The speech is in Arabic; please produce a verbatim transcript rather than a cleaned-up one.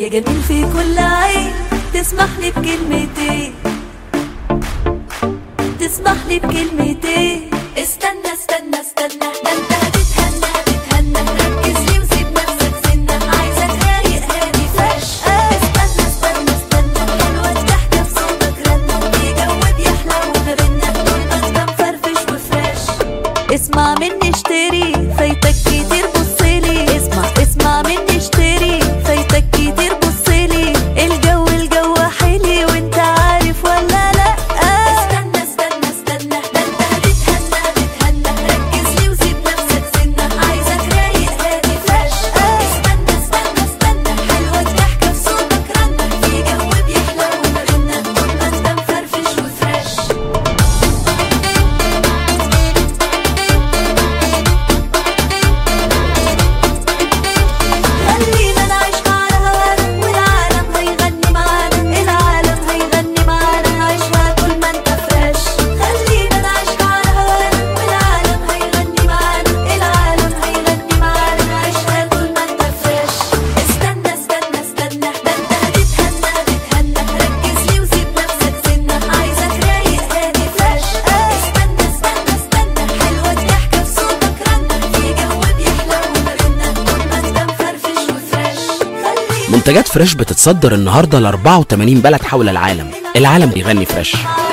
يا جميل في كل عين تسمح لي بكلمتين، تسمح لي بكلمتين. استنى استنى استنى ده انت هتتهنى هتتهنى، ركز لي وسيب نفسك سنة، عايزك رايق هادي فريش. استنى استنى استنى حلوة ضحكة في صوتك رنة، في جو بيحلى وما بينا طول ما انت مفرفش وفريش. اسمع مني اشتري فايتك كتير بصلي، اسمع اسمع مني اشتري فايتك كتير بصلي. الجو الجو حلي وانت عارف ولا لا؟ استنى استنى استنى ده انت هتتهنى هتتهنى، ركز لي وسيب نفسك سنة، عايزك رايق هادي فريش. استنى استنى استنى حلوة ضحكة في صوتك رنة، في جو بيحلى وما بينا طول ما انت مفرفش وفريش. خلينا نعيش مع الهوانا والعالم هيغني معانا، العالم هيغني معانا، عيشها طول ما انت فريش. خلينا نعيش مع الهوانا والعالم هيغني معانا، العالم هيغني معانا، عيشها طول ما انت فريش. استنى استنى استنى ده انت هتتهنى هتتهنى، ركز لي وسيب نفسك سنة، عايزك رايق هادي فريش. استنى استنى استنى حلوة ضحكة في صوتك رنة، في جو بيحلى وما بينا طول ما انت مفرفش وفريش. منتجات فريش بتتصدر النهارده ل أربعة وثمانين بلد حول العالم. العالم بيغني فريش.